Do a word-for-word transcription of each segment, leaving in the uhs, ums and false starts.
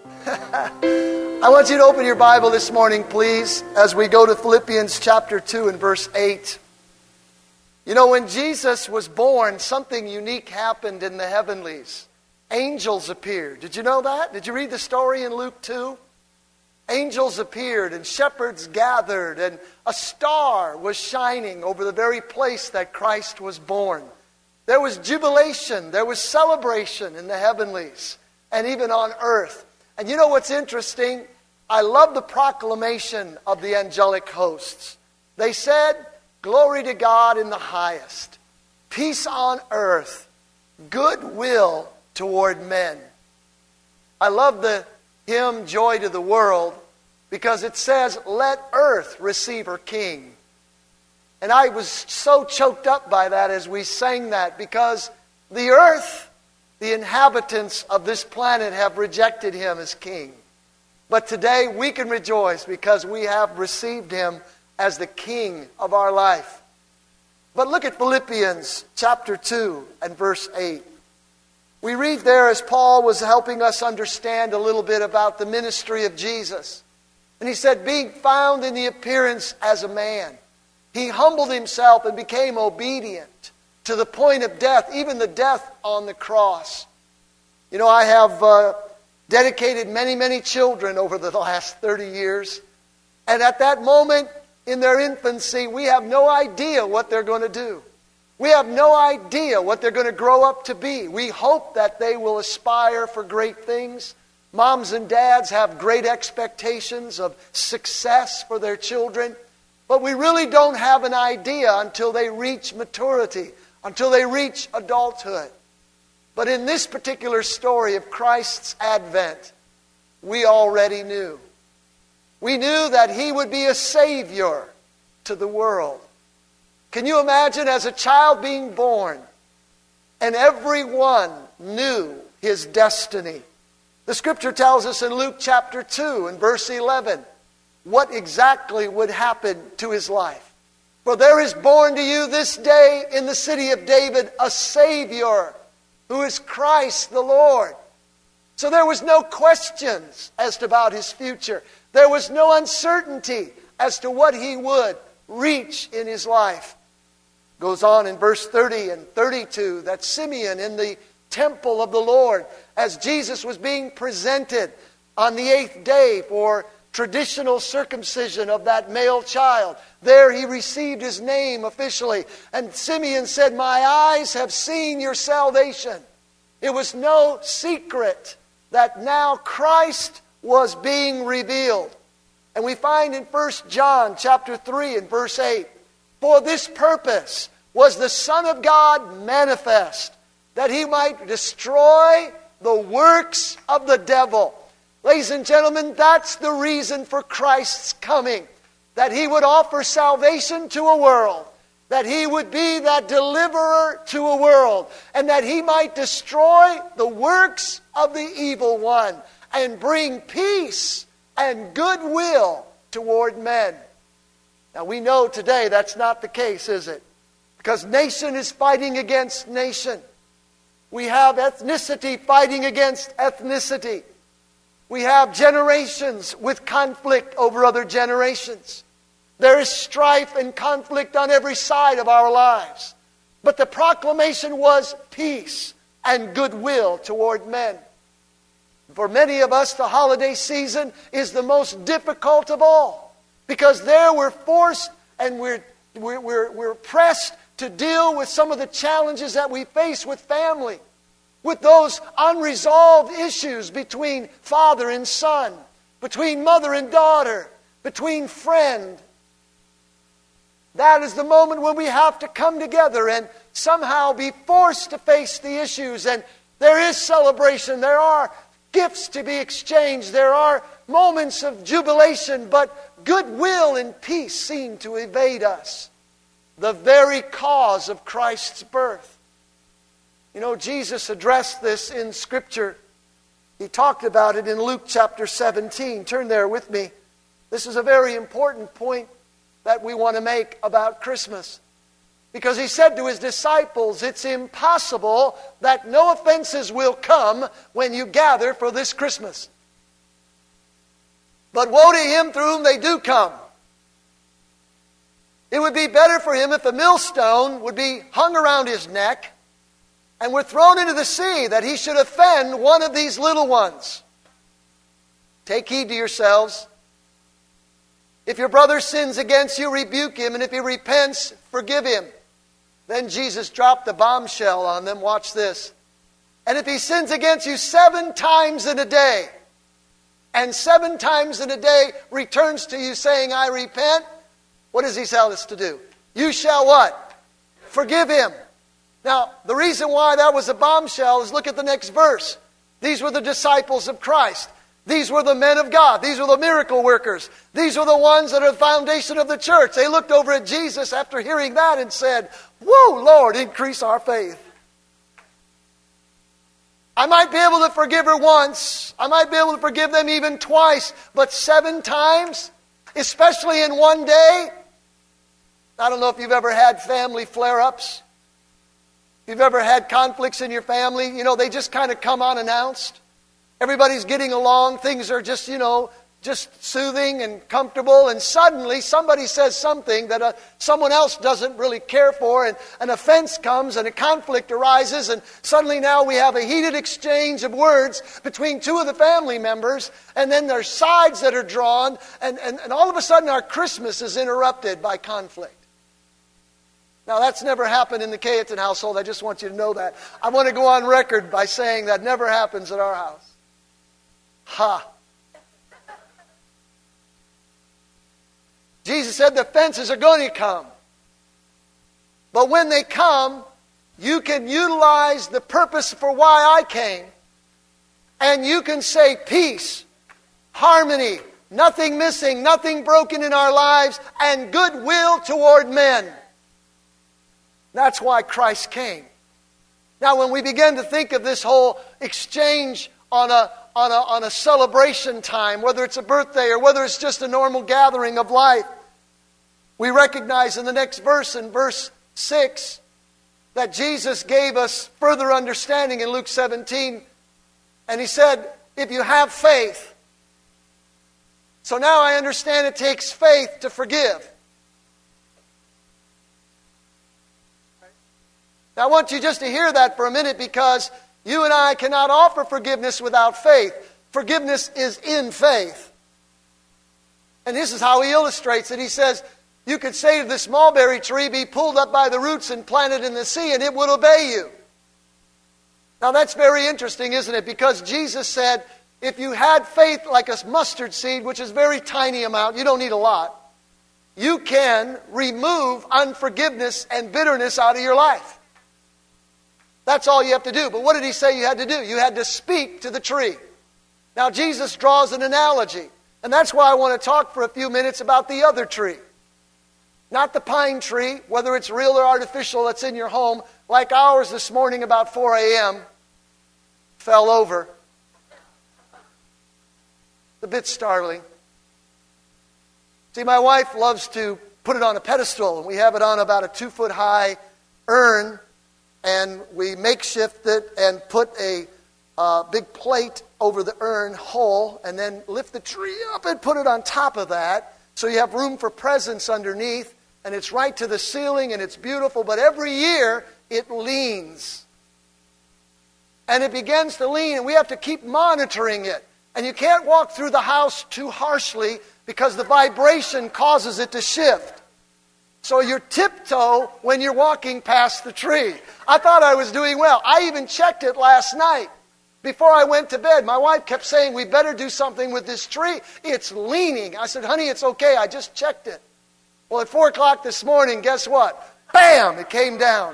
I want you to open your Bible this morning, please, as we go to Philippians chapter two and verse eight. You know, when Jesus was born, something unique happened in the heavenlies. Angels appeared. Did you know that? Did you read the story in Luke two? Angels appeared and shepherds gathered and a star was shining over the very place that Christ was born. There was jubilation, there was celebration in the heavenlies and even on earth. And you know what's interesting? I love the proclamation of the angelic hosts. They said, "Glory to God in the highest, peace on earth, goodwill toward men." I love the hymn, "Joy to the World," because it says, "Let earth receive her King." And I was so choked up by that as we sang that, because the earth, the inhabitants of this planet have rejected Him as King. But today we can rejoice because we have received Him as the King of our life. But look at Philippians chapter two and verse eight. We read there, as Paul was helping us understand a little bit about the ministry of Jesus. And he said, being found in the appearance as a man, He humbled Himself and became obedient to the point of death, even the death on the cross. You know, I have uh, dedicated many, many children over the last thirty years. And at that moment in their infancy, we have no idea what they're going to do. We have no idea what they're going to grow up to be. We hope that they will aspire for great things. Moms and dads have great expectations of success for their children. But we really don't have an idea until they reach maturity, until they reach adulthood. But in this particular story of Christ's advent, we already knew. We knew that He would be a Savior to the world. Can you imagine as a child being born and everyone knew his destiny? The Scripture tells us in Luke chapter two and verse eleven what exactly would happen to His life. For there is born to you this day in the city of David a Savior, who is Christ the Lord. So there was no questions as to about His future. There was no uncertainty as to what He would reach in His life. Goes on in verse thirty and thirty-two that Simeon in the temple of the Lord, as Jesus was being presented on the eighth day for traditional circumcision of that male child, there he received his name officially. And Simeon said, "My eyes have seen your salvation." It was no secret that now Christ was being revealed. And we find in First John chapter three and verse eight, "For this purpose was the Son of God manifest, that He might destroy the works of the devil." Ladies and gentlemen, that's the reason for Christ's coming. That He would offer salvation to a world. That He would be that deliverer to a world. And that He might destroy the works of the evil one. And bring peace and goodwill toward men. Now we know today that's not the case, is it? Because nation is fighting against nation. We have ethnicity fighting against ethnicity. We have generations with conflict over other generations. There is strife and conflict on every side of our lives. But the proclamation was peace and goodwill toward men. For many of us, the holiday season is the most difficult of all. Because there we're forced and we're, we're, we're, we're pressed to deal with some of the challenges that we face with family. With those unresolved issues between father and son, between mother and daughter, between friend. That is the moment when we have to come together and somehow be forced to face the issues. And there is celebration. There are gifts to be exchanged. There are moments of jubilation. But goodwill and peace seem to evade us. The very cause of Christ's birth. You know, Jesus addressed this in Scripture. He talked about it in Luke chapter seventeen. Turn there with me. This is a very important point that we want to make about Christmas. Because He said to His disciples, it's impossible that no offenses will come when you gather for this Christmas. But woe to him through whom they do come. It would be better for him if a millstone would be hung around his neck and were thrown into the sea, that he should offend one of these little ones. Take heed to yourselves. If your brother sins against you, rebuke him, and if he repents, forgive him. Then Jesus dropped the bombshell on them. Watch this. And if he sins against you seven times in a day, and seven times in a day returns to you saying, I repent, what does he tell us to do? You shall what? Forgive him. Now, the reason why that was a bombshell is look at the next verse. These were the disciples of Christ. These were the men of God. These were the miracle workers. These were the ones that are the foundation of the church. They looked over at Jesus after hearing that and said, whoa, Lord, increase our faith. I might be able to forgive her once. I might be able to forgive them even twice. But seven times, especially in one day. I don't know if you've ever had family flare-ups. If you've ever had conflicts in your family, you know, they just kind of come unannounced. Everybody's getting along. Things are just, you know, just soothing and comfortable. And suddenly somebody says something that uh, someone else doesn't really care for. And an offense comes and a conflict arises. And suddenly now we have a heated exchange of words between two of the family members. And then there's sides that are drawn. And, and, and all of a sudden our Christmas is interrupted by conflict. Now, that's never happened in the Cayetan household. I just want you to know that. I want to go on record by saying that never happens at our house. Ha! Jesus said the offenses are going to come. But when they come, you can utilize the purpose for why I came. And you can say peace, harmony, nothing missing, nothing broken in our lives, and goodwill toward men. That's why Christ came. Now, when we begin to think of this whole exchange on a, on a, on a celebration time, whether it's a birthday or whether it's just a normal gathering of life, we recognize in the next verse, in verse six, that Jesus gave us further understanding in Luke seventeen. And He said, if you have faith. So now I understand it takes faith to forgive. Now, I want you just to hear that for a minute, because you and I cannot offer forgiveness without faith. Forgiveness is in faith. And this is how He illustrates it. He says, you could say to this mulberry tree, be pulled up by the roots and planted in the sea, and it would obey you. Now, that's very interesting, isn't it? Because Jesus said, if you had faith like a mustard seed, which is a very tiny amount, you don't need a lot, you can remove unforgiveness and bitterness out of your life. That's all you have to do. But what did He say you had to do? You had to speak to the tree. Now, Jesus draws an analogy. And that's why I want to talk for a few minutes about the other tree. Not the pine tree, whether it's real or artificial, that's in your home. Like ours this morning about four a.m. fell over. It's a bit startling. See, my wife loves to put it on a pedestal. And we have it on about a two-foot high urn. And we makeshift it and put a uh, big plate over the urn hole, and then lift the tree up and put it on top of that. So you have room for presents underneath, and it's right to the ceiling, and it's beautiful. But every year, it leans. And it begins to lean, and we have to keep monitoring it. And you can't walk through the house too harshly, because the vibration causes it to shift. So you're tiptoe when you're walking past the tree. I thought I was doing well. I even checked it last night before I went to bed. My wife kept saying, we better do something with this tree. It's leaning. I said, honey, it's okay. I just checked it. Well, at four o'clock this morning, guess what? Bam! It came down.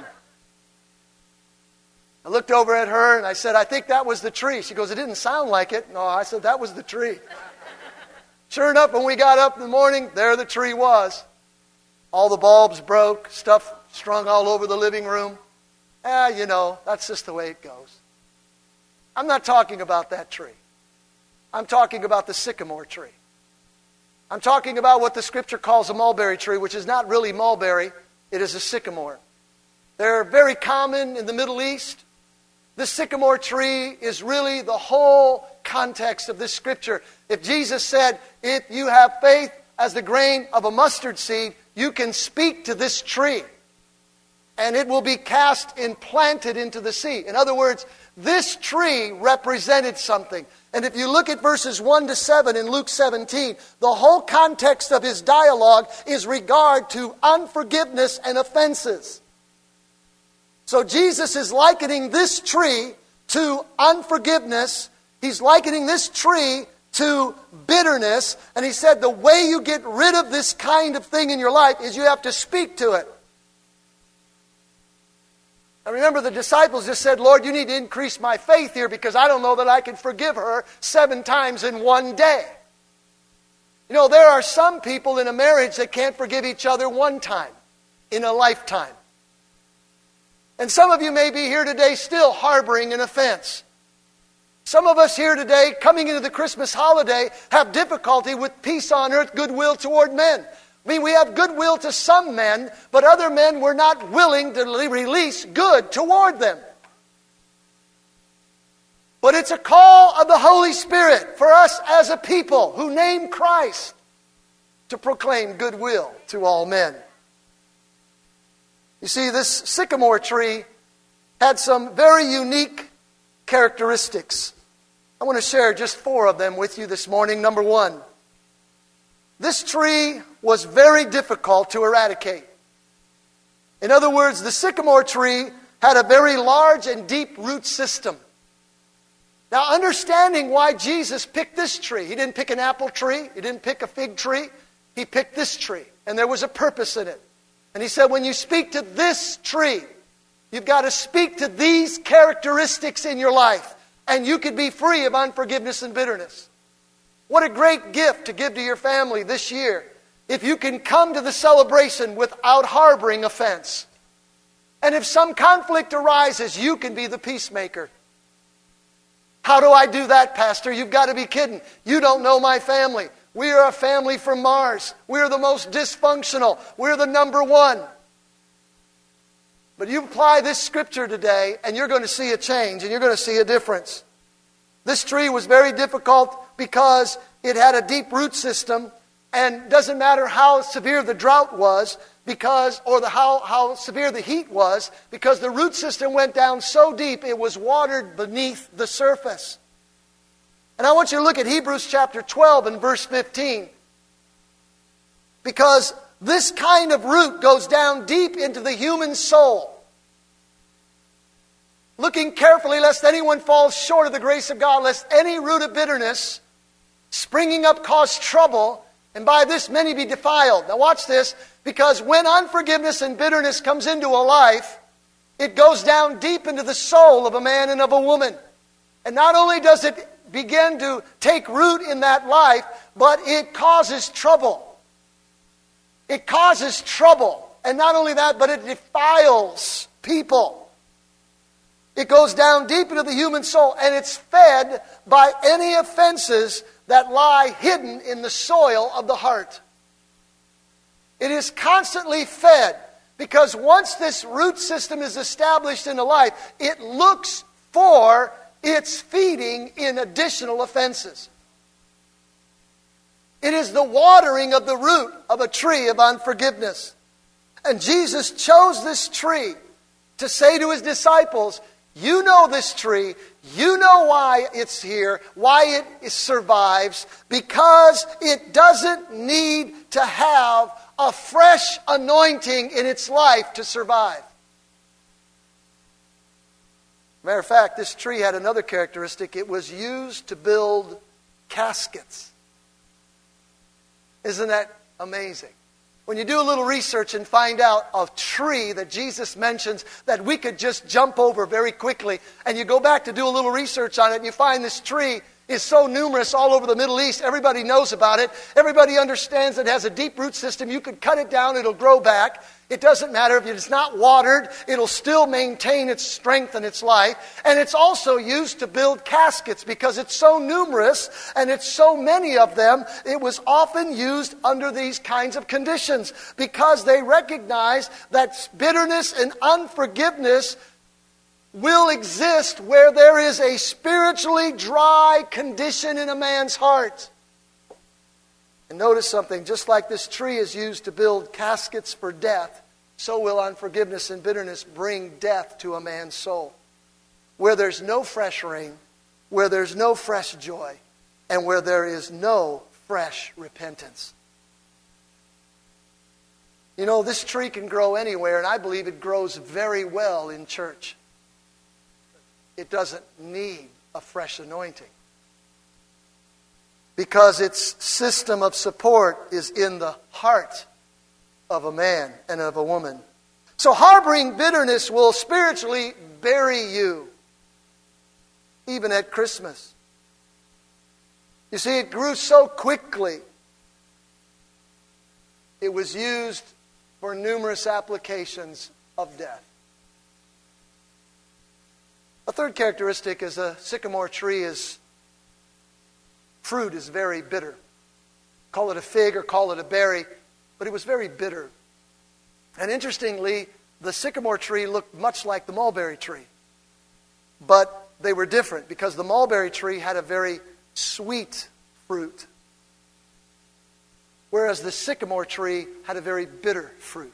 I looked over at her and I said, I think that was the tree. She goes, it didn't sound like it. No, I said, that was the tree. Sure enough, when we got up in the morning, there the tree was. All the bulbs broke, stuff strung all over the living room. Ah, you know, that's just the way it goes. I'm not talking about that tree. I'm talking about the sycamore tree. I'm talking about what the Scripture calls a mulberry tree, which is not really mulberry. It is a sycamore. They're very common in the Middle East. The sycamore tree is really the whole context of this scripture. If Jesus said, if you have faith as the grain of a mustard seed, you can speak to this tree, and it will be cast and planted into the sea. In other words, this tree represented something. And if you look at verses one to seven in Luke seventeen, the whole context of his dialogue is regard to unforgiveness and offenses. So Jesus is likening this tree to unforgiveness. He's likening this tree to bitterness. And he said the way you get rid of this kind of thing in your life is you have to speak to it. I remember the disciples just said, Lord, you need to increase my faith here because I don't know that I can forgive her seven times in one day. You know, there are some people in a marriage that can't forgive each other one time in a lifetime. And some of you may be here today still harboring an offense. Some of us here today, coming into the Christmas holiday, have difficulty with peace on earth, goodwill toward men. I mean, we have goodwill to some men, but other men we're not willing to release good toward them. But it's a call of the Holy Spirit for us as a people who name Christ to proclaim goodwill to all men. You see, this sycamore tree had some very unique characteristics. I want to share just four of them with you this morning. Number one, this tree was very difficult to eradicate. In other words, the sycamore tree had a very large and deep root system. Now, understanding why Jesus picked this tree. He didn't pick an apple tree. He didn't pick a fig tree. He picked this tree. And there was a purpose in it. And he said, when you speak to this tree, you've got to speak to these characteristics in your life. And you could be free of unforgiveness and bitterness. What a great gift to give to your family this year. If you can come to the celebration without harboring offense. And if some conflict arises, you can be the peacemaker. How do I do that, Pastor? You've got to be kidding. You don't know my family. We are a family from Mars. We're the most dysfunctional. We're the number one. But you apply this scripture today, and you're going to see a change, and you're going to see a difference. This tree was very difficult because it had a deep root system, and doesn't matter how severe the drought was, because or the how, how severe the heat was, because the root system went down so deep it was watered beneath the surface. And I want you to look at Hebrews chapter twelve and verse fifteen. Because this kind of root goes down deep into the human soul. Looking carefully lest anyone falls short of the grace of God, lest any root of bitterness springing up cause trouble, and by this many be defiled. Now watch this, because when unforgiveness and bitterness comes into a life, it goes down deep into the soul of a man and of a woman. And not only does it begin to take root in that life, but it causes trouble. It causes trouble. And not only that, but it defiles people. It goes down deep into the human soul, and it's fed by any offenses that lie hidden in the soil of the heart. It is constantly fed, because once this root system is established in a life, it looks for its feeding in additional offenses. It is the watering of the root of a tree of unforgiveness. And Jesus chose this tree to say to his disciples, you know this tree, you know why it's here, why it survives, because it doesn't need to have a fresh anointing in its life to survive. Matter of fact, this tree had another characteristic. It was used to build caskets. Isn't that amazing? When you do a little research and find out a tree that Jesus mentions that we could just jump over very quickly, and you go back to do a little research on it, and you find this tree is so numerous all over the Middle East. Everybody knows about it. Everybody understands it has a deep root system. You could cut it down, it'll grow back. It doesn't matter if it's not watered, it'll still maintain its strength and its life. And it's also used to build caskets because it's so numerous and it's so many of them. It was often used under these kinds of conditions because they recognized that bitterness and unforgiveness will exist where there is a spiritually dry condition in a man's heart. And notice something, just like this tree is used to build caskets for death, so will unforgiveness and bitterness bring death to a man's soul. Where there's no fresh rain, where there's no fresh joy, and where there is no fresh repentance. You know, this tree can grow anywhere, and I believe it grows very well in church. It doesn't need a fresh anointing, because its system of support is in the heart of a man and of a woman. So harboring bitterness will spiritually bury you, even at Christmas. You see, it grew so quickly. It was used for numerous applications of death. A third characteristic is a sycamore tree is fruit is very bitter. Call it a fig or call it a berry, but it was very bitter. And interestingly, the sycamore tree looked much like the mulberry tree. But they were different because the mulberry tree had a very sweet fruit, whereas the sycamore tree had a very bitter fruit.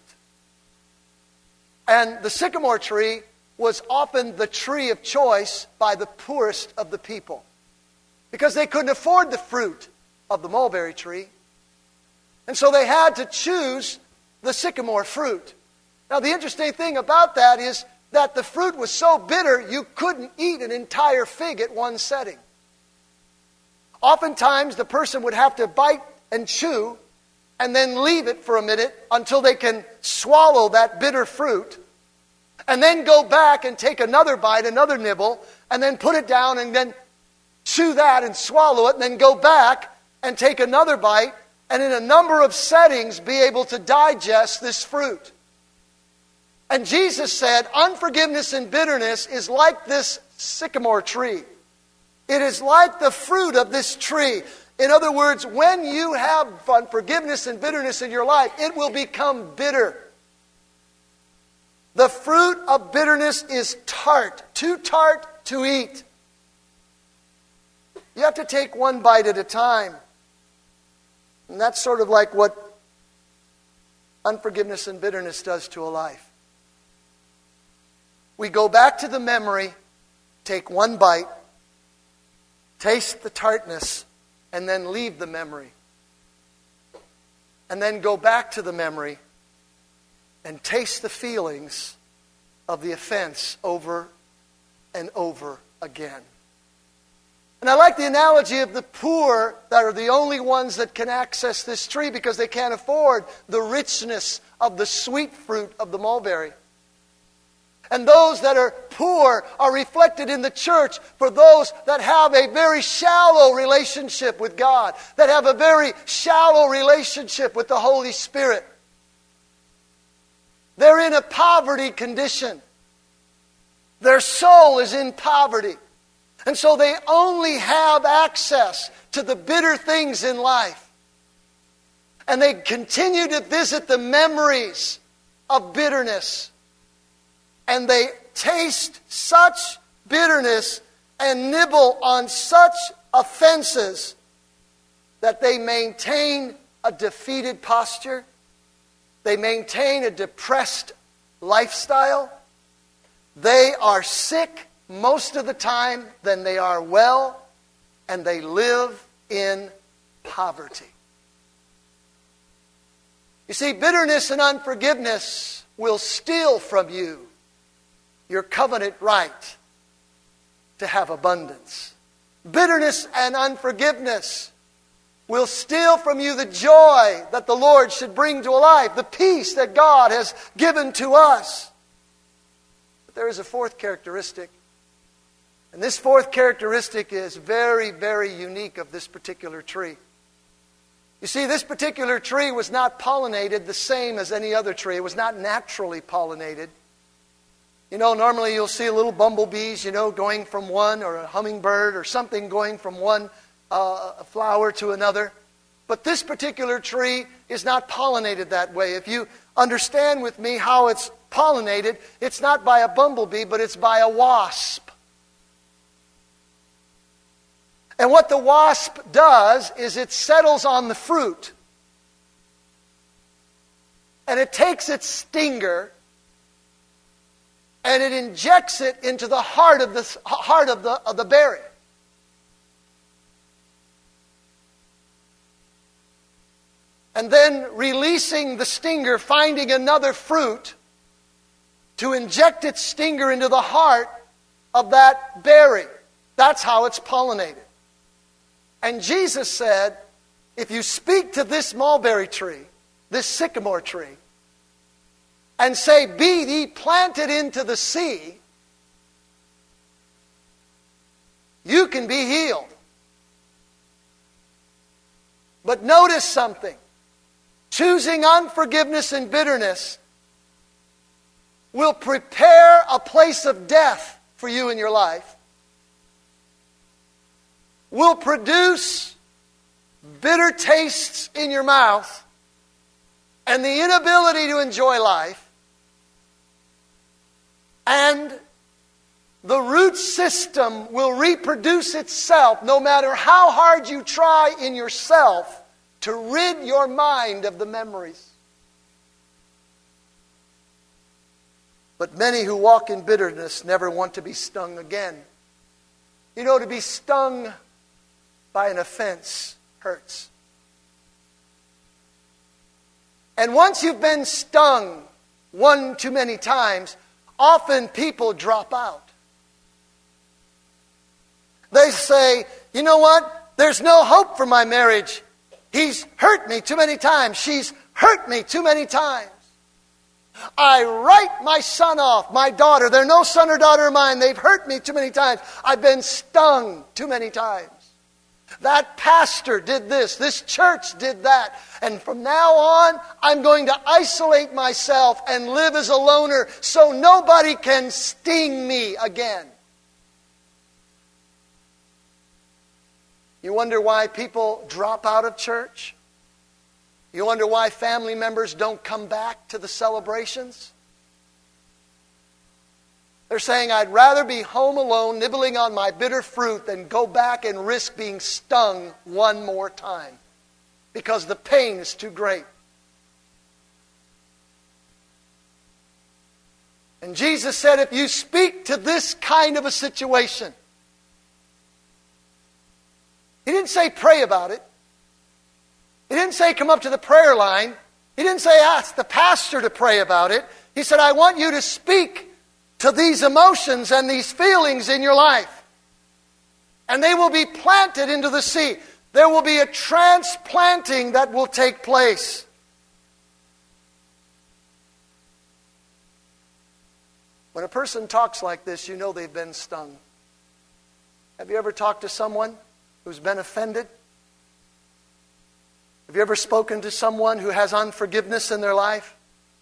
And the sycamore tree was often the tree of choice by the poorest of the people, because they couldn't afford the fruit of the mulberry tree. And so they had to choose the sycamore fruit. Now, the interesting thing about that is that the fruit was so bitter you couldn't eat an entire fig at one setting. Oftentimes, the person would have to bite and chew and then leave it for a minute until they can swallow that bitter fruit, and then go back and take another bite, another nibble, and then put it down and then chew that and swallow it, and then go back and take another bite, and in a number of settings be able to digest this fruit. And Jesus said, unforgiveness and bitterness is like this sycamore tree. It is like the fruit of this tree. In other words, when you have unforgiveness and bitterness in your life, it will become bitter. The fruit of bitterness is tart, too tart to eat. You have to take one bite at a time. And that's sort of like what unforgiveness and bitterness does to a life. We go back to the memory, take one bite, taste the tartness, and then leave the memory. And then go back to the memory and taste the feelings of the offense over and over again. And I like the analogy of the poor that are the only ones that can access this tree because they can't afford the richness of the sweet fruit of the mulberry. And those that are poor are reflected in the church for those that have a very shallow relationship with God, that have a very shallow relationship with the Holy Spirit. They're in a poverty condition. Their soul is in poverty. And so they only have access to the bitter things in life. And they continue to visit the memories of bitterness. And they taste such bitterness and nibble on such offenses that they maintain a defeated posture. They maintain a depressed lifestyle. They are sick most of the time than they are well, and they live in poverty. You see, bitterness and unforgiveness will steal from you your covenant right to have abundance. Bitterness and unforgiveness will steal from you the joy that the Lord should bring to a life, the peace that God has given to us. But there is a fourth characteristic. And this fourth characteristic is very, very unique of this particular tree. You see, this particular tree was not pollinated the same as any other tree. It was not naturally pollinated. You know, normally you'll see little bumblebees, you know, going from one, or a hummingbird or something going from one uh, flower to another. But this particular tree is not pollinated that way. If you understand with me how it's pollinated, it's not by a bumblebee, but it's by a wasp. And what the wasp does is it settles on the fruit. And it takes its stinger and it injects it into the heart of the heart of the of the berry. And then releasing the stinger, finding another fruit to inject its stinger into the heart of that berry. That's how it's pollinated. And Jesus said, if you speak to this mulberry tree, this sycamore tree, and say, be ye planted into the sea, you can be healed. But notice something. Choosing unforgiveness and bitterness will prepare a place of death for you in your life, will produce bitter tastes in your mouth, and the inability to enjoy life, and the root system will reproduce itself no matter how hard you try in yourself to rid your mind of the memories. But many who walk in bitterness never want to be stung again. You know, to be stung by an offense hurts. And once you've been stung one too many times, often people drop out. They say, you know what? There's no hope for my marriage. He's hurt me too many times. She's hurt me too many times. I write my son off, my daughter. They're no son or daughter of mine. They've hurt me too many times. I've been stung too many times. That pastor did this. This church did that. And from now on, I'm going to isolate myself and live as a loner so nobody can sting me again. You wonder why people drop out of church? You wonder why family members don't come back to the celebrations? They're saying, I'd rather be home alone, nibbling on my bitter fruit, than go back and risk being stung one more time, because the pain is too great. And Jesus said, if you speak to this kind of a situation, He didn't say pray about it. He didn't say come up to the prayer line. He didn't say ask the pastor to pray about it. He said, I want you to speak to these emotions and these feelings in your life. And they will be planted into the sea. There will be a transplanting that will take place. When a person talks like this, you know they've been stung. Have you ever talked to someone who's been offended? Have you ever spoken to someone who has unforgiveness in their life?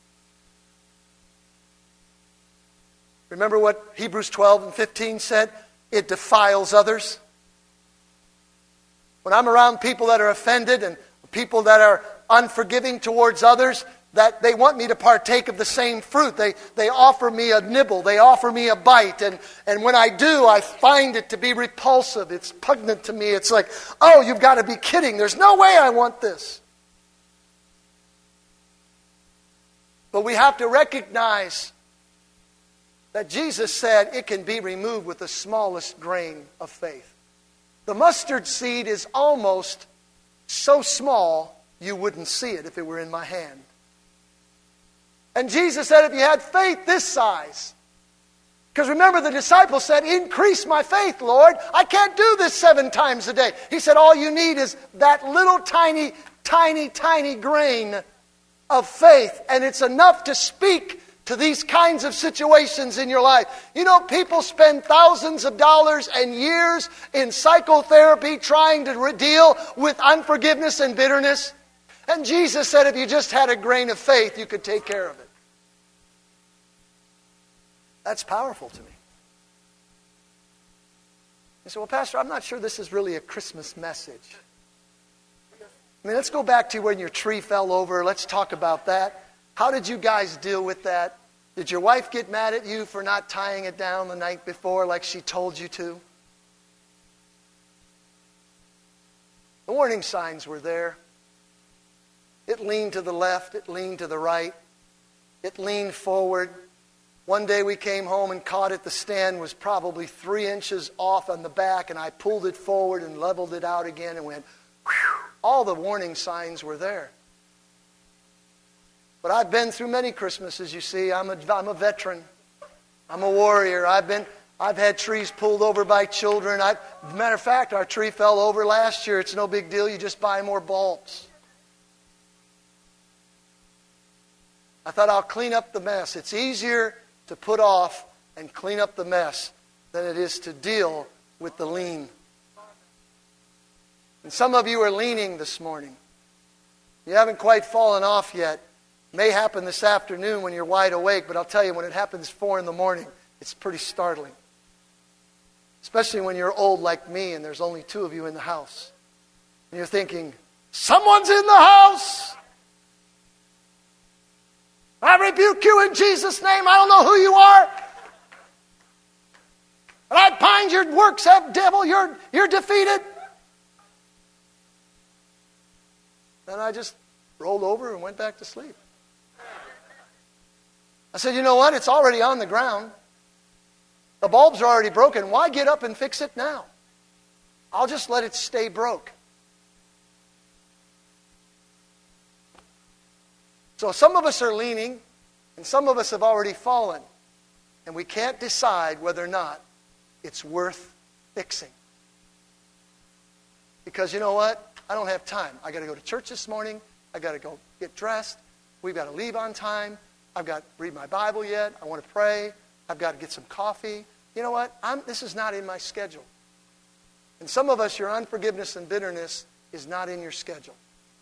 Remember what Hebrews twelve and fifteen said? It defiles others. When I'm around people that are offended and people that are unforgiving towards others, that they want me to partake of the same fruit. They they offer me a nibble. They offer me a bite. And, and when I do, I find it to be repulsive. It's pungent to me. It's like, oh, you've got to be kidding. There's no way I want this. But we have to recognize that Jesus said it can be removed with the smallest grain of faith. The mustard seed is almost so small you wouldn't see it if it were in my hand. And Jesus said if you had faith this size, because remember the disciples said, increase my faith, Lord. I can't do this seven times a day. He said all you need is that little tiny, tiny, tiny grain of faith. And it's enough to speak to these kinds of situations in your life. You know, people spend thousands of dollars and years in psychotherapy trying to deal with unforgiveness and bitterness. And Jesus said if you just had a grain of faith, you could take care of it. That's powerful to me. You say, well, Pastor, I'm not sure this is really a Christmas message. I mean, let's go back to when your tree fell over. Let's talk about that. How did you guys deal with that? Did your wife get mad at you for not tying it down the night before like she told you to? The warning signs were there. It leaned to the left. It leaned to the right. It leaned forward. One day we came home and caught it. The stand was probably three inches off on the back, and I pulled it forward and leveled it out again and went, whew. All the warning signs were there. But I've been through many Christmases, you see. I'm a, I'm a veteran. I'm a warrior. I've been, I've had trees pulled over by children. I, as a matter of fact, our tree fell over last year. It's no big deal. You just buy more bulbs. I thought I'll clean up the mess. It's easier to put off and clean up the mess than it is to deal with the lean. And some of you are leaning this morning. You haven't quite fallen off yet. May happen this afternoon when you're wide awake, but I'll tell you, when it happens four in the morning, it's pretty startling. Especially when you're old like me and there's only two of you in the house. And you're thinking, someone's in the house! I rebuke you in Jesus' name. I don't know who you are. But I bind your works, devil. You're, you're defeated. And I just rolled over and went back to sleep. I said, you know what? It's already on the ground. The bulbs are already broken. Why get up and fix it now? I'll just let it stay broke. So some of us are leaning, and some of us have already fallen. And we can't decide whether or not it's worth fixing. Because you know what? I don't have time. I got to go to church this morning. I got to go get dressed. We've got to leave on time. I've got to read my Bible yet. I want to pray. I've got to get some coffee. You know what? I'm, this is not in my schedule. And some of us, your unforgiveness and bitterness is not in your schedule.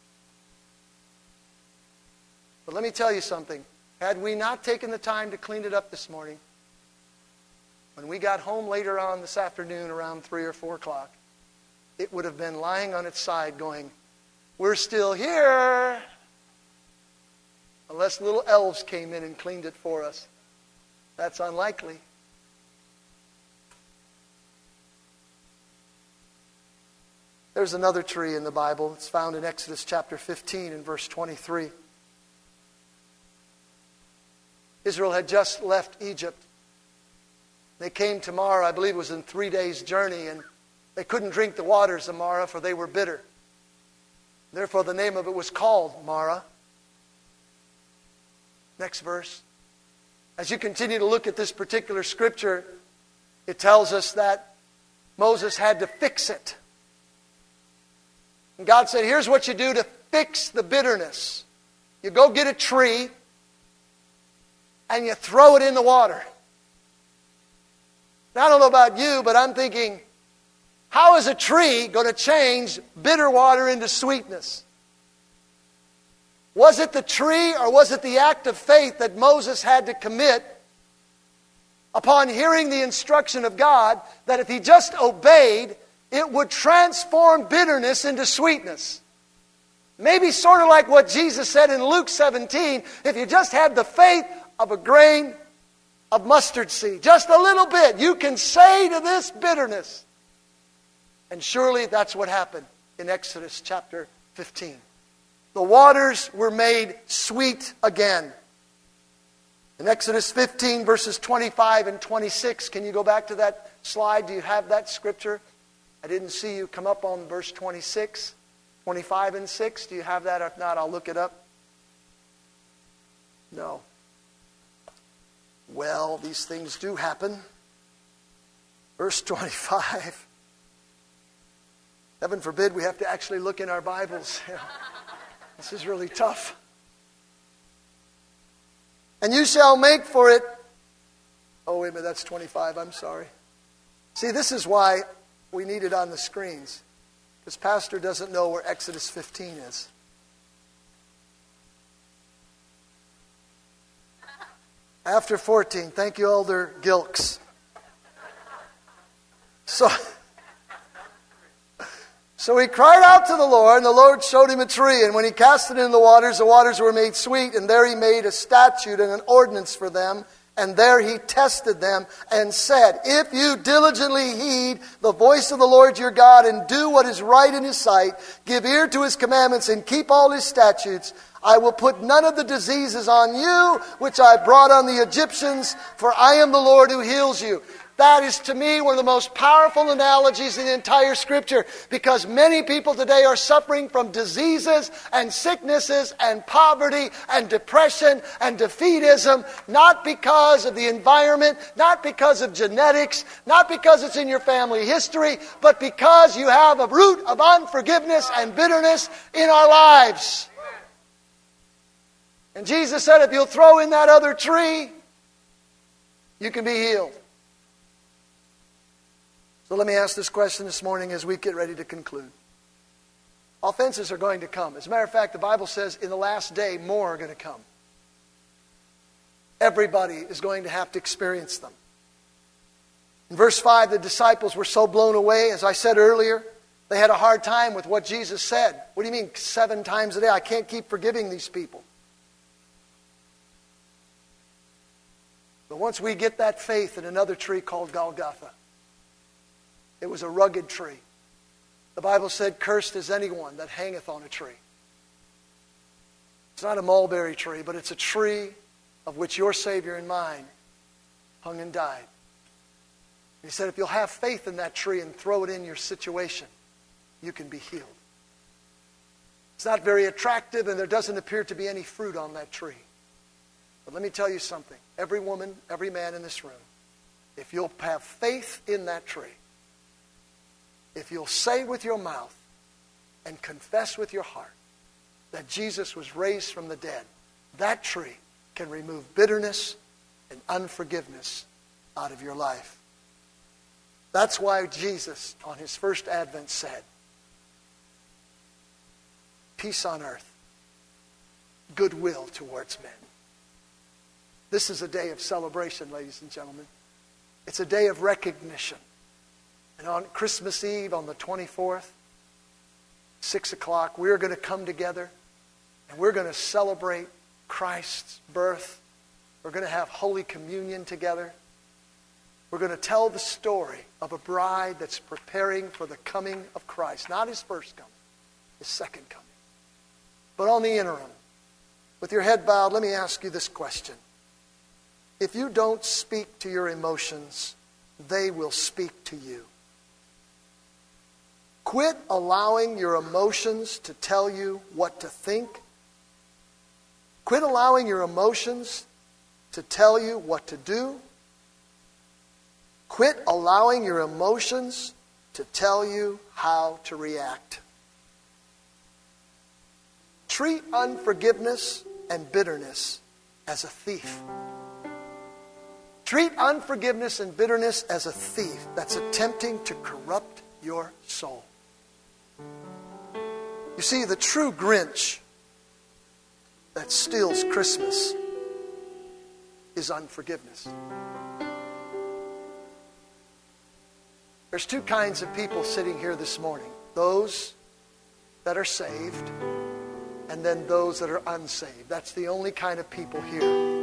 But let me tell you something. Had we not taken the time to clean it up this morning, when we got home later on this afternoon around three or four o'clock, it would have been lying on its side going, we're still here. Unless little elves came in and cleaned it for us. That's unlikely. There's another tree in the Bible. It's found in Exodus chapter fifteen and verse twenty-three. Israel had just left Egypt. They came to Marah, I believe it was in three days' journey, and they couldn't drink the waters of Marah, for they were bitter. Therefore, the name of it was called Marah. Next verse. As you continue to look at this particular scripture, it tells us that Moses had to fix it. And God said, here's what you do to fix the bitterness. You go get a tree and you throw it in the water. Now, I don't know about you, but I'm thinking, how is a tree going to change bitter water into sweetness? Was it the tree or was it the act of faith that Moses had to commit upon hearing the instruction of God that if he just obeyed, it would transform bitterness into sweetness? Maybe sort of like what Jesus said in Luke seventeen, if you just had the faith of a grain of mustard seed, just a little bit, you can say to this bitterness. And surely that's what happened in Exodus chapter fifteen. The waters were made sweet again. In Exodus fifteen, verses twenty-five and twenty-six, can you go back to that slide? Do you have that scripture? I didn't see you come up on verse twenty-six, twenty-five and six. Do you have that? If not, I'll look it up. No. Well, these things do happen. Verse twenty-five. Heaven forbid we have to actually look in our Bibles. This is really tough. And you shall make for it... Oh, wait a minute, that's twenty-five. I'm sorry. See, this is why we need it on the screens. Because Pastor doesn't know where Exodus fifteen is. After fourteen. Thank you, Elder Gilks. So... So he cried out to the Lord, and the Lord showed him a tree. And when he cast it into the waters, the waters were made sweet. And there he made a statute and an ordinance for them. And there he tested them and said, if you diligently heed the voice of the Lord your God and do what is right in his sight, give ear to his commandments and keep all his statutes, I will put none of the diseases on you which I brought on the Egyptians, for I am the Lord who heals you. That is, to me, one of the most powerful analogies in the entire Scripture, because many people today are suffering from diseases and sicknesses and poverty and depression and defeatism, not because of the environment, not because of genetics, not because it's in your family history, but because you have a root of unforgiveness and bitterness in our lives. And Jesus said, if you'll throw in that other tree, you can be healed. So let me ask this question this morning as we get ready to conclude. Offenses are going to come. As a matter of fact, the Bible says in the last day, more are going to come. Everybody is going to have to experience them. In verse five, the disciples were so blown away, as I said earlier, they had a hard time with what Jesus said. What do you mean seven times a day? I can't keep forgiving these people. But once we get that faith in another tree called Golgotha, it was a rugged tree. The Bible said, cursed is anyone that hangeth on a tree. It's not a mulberry tree, but it's a tree of which your Savior and mine hung and died. And he said, if you'll have faith in that tree and throw it in your situation, you can be healed. It's not very attractive, and there doesn't appear to be any fruit on that tree. But let me tell you something. Every woman, every man in this room, if you'll have faith in that tree, if you'll say with your mouth and confess with your heart that Jesus was raised from the dead, that tree can remove bitterness and unforgiveness out of your life. That's why Jesus, on his first advent, said, peace on earth, goodwill towards men. This is a day of celebration, ladies and gentlemen. It's a day of recognition. And on Christmas Eve, on the twenty-fourth, six o'clock, we're going to come together and we're going to celebrate Christ's birth. We're going to have Holy Communion together. We're going to tell the story of a bride that's preparing for the coming of Christ. Not his first coming, his second coming. But on the interim, with your head bowed, let me ask you this question. If you don't speak to your emotions, they will speak to you. Quit allowing your emotions to tell you what to think. Quit allowing your emotions to tell you what to do. Quit allowing your emotions to tell you how to react. Treat unforgiveness and bitterness as a thief. Treat unforgiveness and bitterness as a thief that's attempting to corrupt your soul. You see, the true Grinch that steals Christmas is unforgiveness. There's two kinds of people sitting here this morning. Those that are saved, and then those that are unsaved. That's the only kind of people here.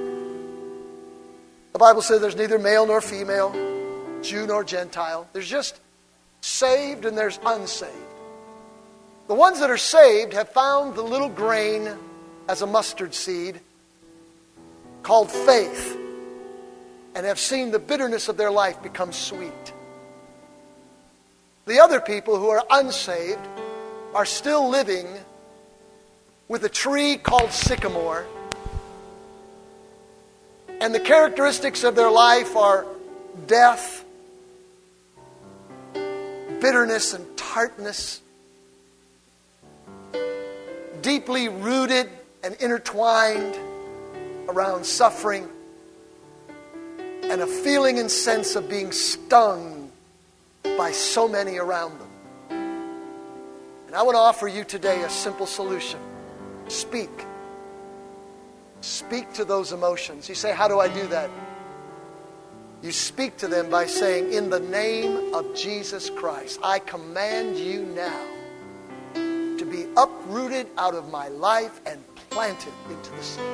The Bible says there's neither male nor female, Jew nor Gentile. There's just saved and there's unsaved. The ones that are saved have found the little grain as a mustard seed called faith and have seen the bitterness of their life become sweet. The other people who are unsaved are still living with a tree called sycamore, and the characteristics of their life are death, bitterness and tartness, deeply rooted and intertwined around suffering, and a feeling and sense of being stung by so many around them. And I want to offer you today a simple solution. Speak. Speak to those emotions. You say, how do I do that? You speak to them by saying, in the name of Jesus Christ, I command you now uprooted out of my life and planted into the sea.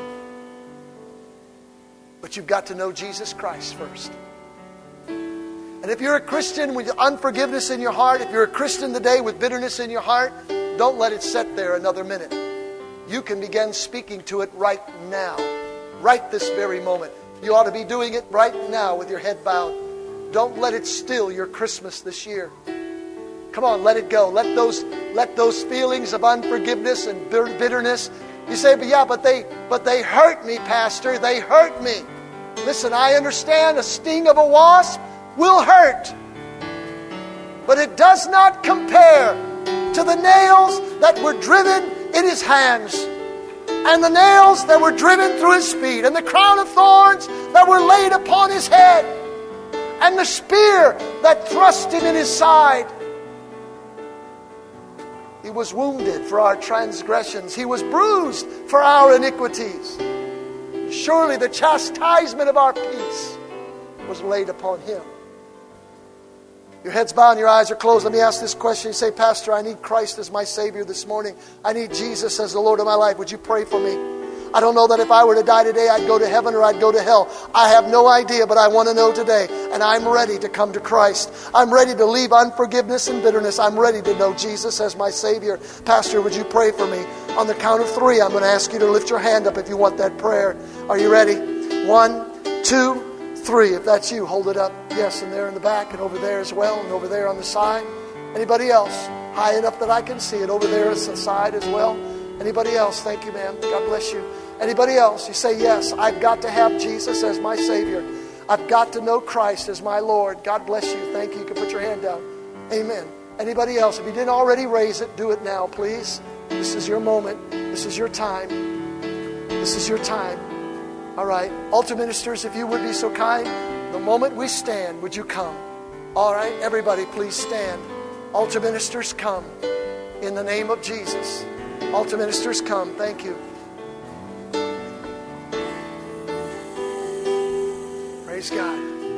But you've got to know Jesus Christ first. And if you're a Christian with unforgiveness in your heart, if you're a Christian today with bitterness in your heart, don't let it sit there another minute. You can begin speaking to it right now, right this very moment. You ought to be doing it right now with your head bowed. Don't let it steal your Christmas this year. Come on, let it go. Let those, let those feelings of unforgiveness and bitterness. You say, but yeah, but they, but they hurt me, Pastor. They hurt me. Listen, I understand a sting of a wasp will hurt. But it does not compare to the nails that were driven in His hands, and the nails that were driven through His feet, and the crown of thorns that were laid upon His head, and the spear that thrust Him in His side. He was wounded for our transgressions. He was bruised for our iniquities. Surely the chastisement of our peace was laid upon Him. Your head's bowed and your eyes are closed. Let me ask this question. You say, Pastor, I need Christ as my Savior this morning. I need Jesus as the Lord of my life. Would you pray for me? I don't know that if I were to die today, I'd go to heaven or I'd go to hell. I have no idea, but I want to know today. And I'm ready to come to Christ. I'm ready to leave unforgiveness and bitterness. I'm ready to know Jesus as my Savior. Pastor, would you pray for me? On the count of three, I'm going to ask you to lift your hand up if you want that prayer. Are you ready? One, two, three. If that's you, hold it up. Yes, and there in the back and over there as well and over there on the side. Anybody else? High enough that I can see it. Over there is the side as well. Anybody else? Thank you, ma'am. God bless you. Anybody else? You say, yes, I've got to have Jesus as my Savior. I've got to know Christ as my Lord. God bless you. Thank you. You can put your hand down. Amen. Anybody else? If you didn't already raise it, do it now, please. This is your moment. This is your time. This is your time. All right. Altar ministers, if you would be so kind, the moment we stand, would you come? All right. Everybody, please stand. Altar ministers, come. In the name of Jesus. Altar ministers, come. Thank you. Praise God.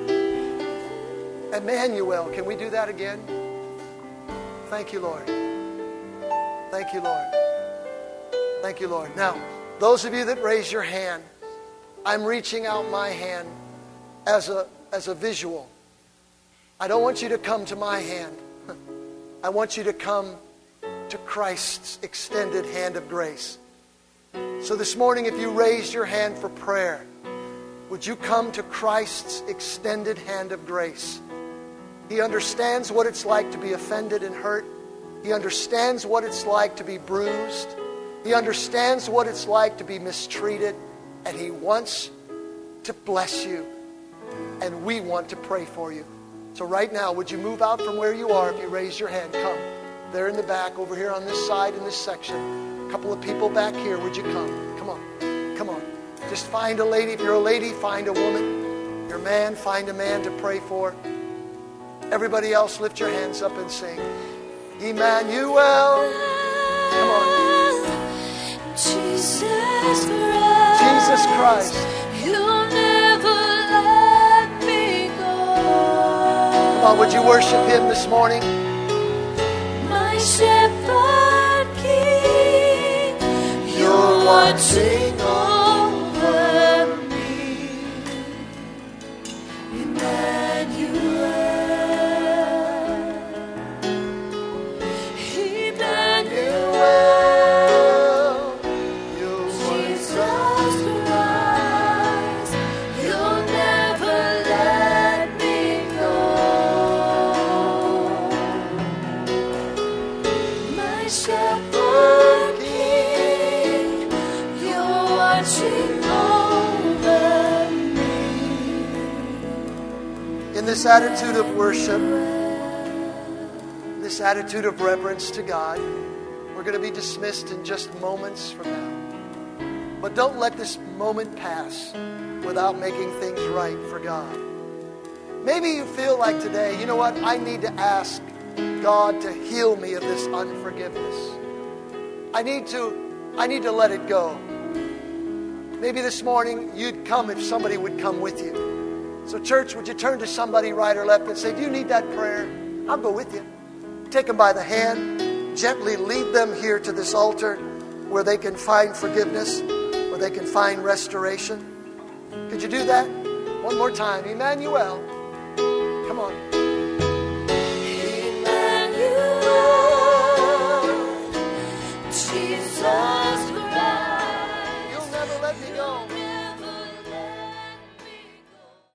Emmanuel, can we do that again? Thank you, Lord. Thank you, Lord. Thank you, Lord. Now, those of you that raise your hand, I'm reaching out my hand as a, as a visual. I don't want you to come to my hand. I want you to come to Christ's extended hand of grace. So this morning, if you raise your hand for prayer, would you come to Christ's extended hand of grace? He understands what it's like to be offended and hurt. He understands what it's like to be bruised. He understands what it's like to be mistreated. And He wants to bless you. And we want to pray for you. So right now, would you move out from where you are if you raise your hand? Come. There in the back, over here on this side in this section. A couple of people back here, would you come? Come on. Come on. Just find a lady. If you're a lady, find a woman. If you're a man, find a man to pray for. Everybody else, lift your hands up and sing. Emmanuel. Come on. Jesus Christ. Jesus Christ. You'll never let me go. Come on, would you worship Him this morning? My shepherd king, you're watching over me. Emmanuel. In this attitude of worship, this attitude of reverence to God, we're going to be dismissed in just moments from now. But don't let this moment pass without making things right for God. Maybe you feel like today, you know what, I need to ask God to heal me of this unforgiveness. I need to, I need to let it go. Maybe this morning you'd come if somebody would come with you. So church, would you turn to somebody right or left and say, do you need that prayer? I'll go with you. Take them by the hand. gently lead them here to this altar where they can find forgiveness, where they can find restoration. Could you do that? One more time. Emmanuel. Come on. Emmanuel, Jesus.